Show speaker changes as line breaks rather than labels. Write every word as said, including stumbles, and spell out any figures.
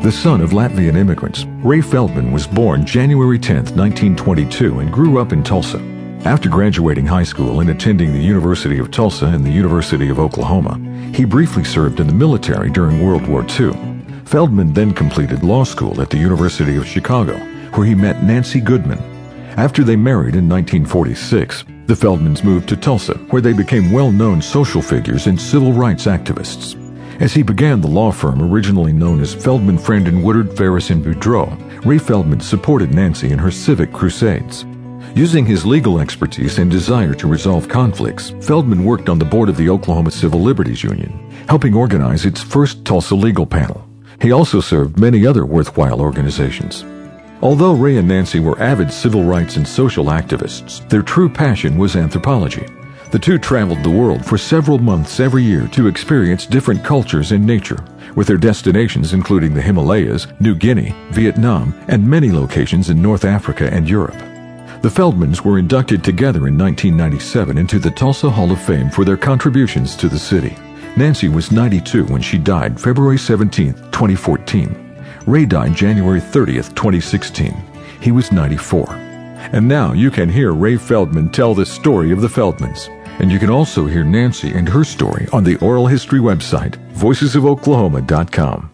The son of Latvian immigrants, Ray Feldman was born January tenth, nineteen twenty-two, and grew up in Tulsa. After graduating high school and attending the University of Tulsa and the University of Oklahoma, he briefly served in the military during World War Two. Feldman then completed law school at the University of Chicago, where he met Nancy Goodman. After they married in nineteen forty-six, the Feldmans moved to Tulsa, where they became well-known social figures and civil rights activists. As he began the law firm originally known as Feldman, Friend and Woodard, Ferris and Boudreaux, Ray Feldman supported Nancy in her civic crusades. Using his legal expertise and desire to resolve conflicts, Feldman worked on the board of the Oklahoma Civil Liberties Union, helping organize its first Tulsa legal panel. He also served many other worthwhile organizations. Although Ray and Nancy were avid civil rights and social activists, their true passion was anthropology. The two traveled the world for several months every year to experience different cultures and nature, with their destinations including the Himalayas, New Guinea, Vietnam, and many locations in North Africa and Europe. The Feldmans were inducted together in nineteen ninety-seven into the Tulsa Hall of Fame for their contributions to the city. Nancy was ninety-two when she died February seventeenth, twenty fourteen. Ray died January thirtieth, twenty sixteen. He was ninety-four. And now you can hear Ray Feldman tell the story of the Feldmans. And you can also hear Nancy and her story on the Oral History website, voices of oklahoma dot com.